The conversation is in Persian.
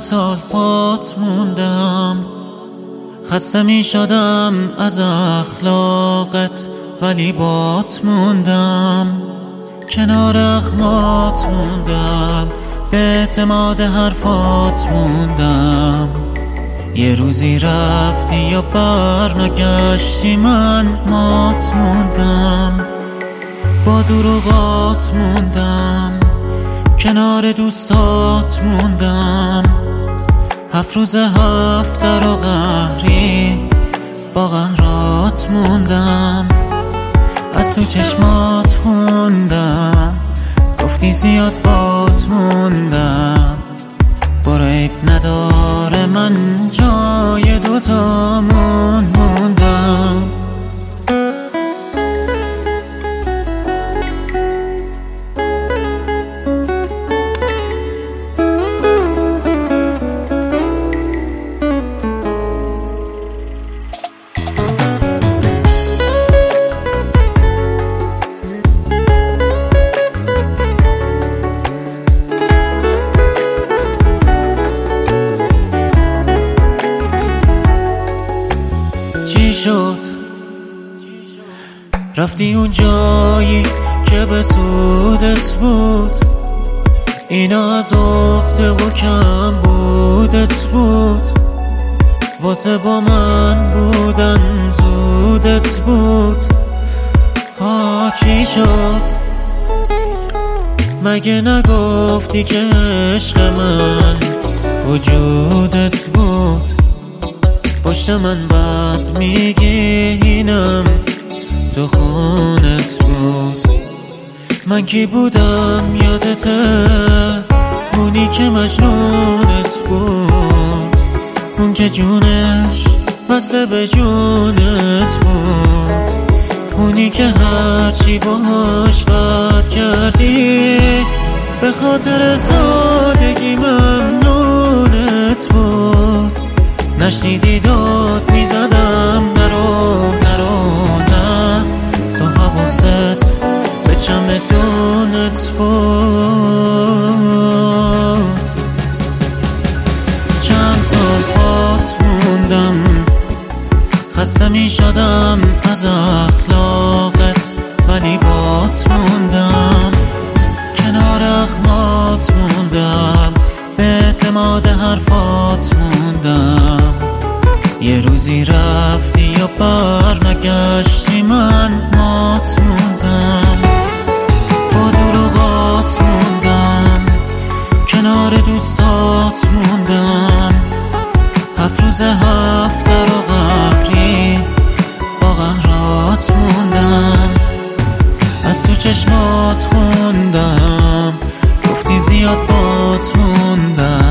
سال بات موندم، خسته می شدم از اخلاقت ولی بات موندم. کنار اخمات موندم، به اعتماد حرفات موندم. یه روزی رفتی یا برنگشتی، من مات موندم. با دروغات موندم، کنار دوستات موندم. 7 روز 7 در و قهری با قهرات موندم. از تو چشمات خوندم، گفتی زیاد بات موندم. برو عیب نداره من جای دوتامون موندم. شد رفتی اون جایی که به سودت بود، اینا از عهده و کم بودت بود. واسه با من بودن زودت بود. چی شد؟ مگه نگفتی که عشق من وجودت بود؟ پشت من بد میگی اینم تو خونت بود. من کی بودم یادته؟ اونی که مجنونت بود، اون که جونش وصله به جونت بود، اونی که هرچی باهاش بد کردی به خاطر سادگی ممنونت بود. نشنیدی داد میزدم نرو نرو نه، تو حواست به چمدونت بود. چند سال بات موندم، خسته می شدم از اخلاقت ولی بات موندم. کنار اخمات موندم، به اعتماد حرفات موندم. یه روزی رفتی یا برنگشتی، من مات موندم. با دروغات موندم، کنار دوستات موندم. 7 روز 7 در و قهری با قهرات موندم. از تو چشمات خوندم، گفتی زیاد بات موندم.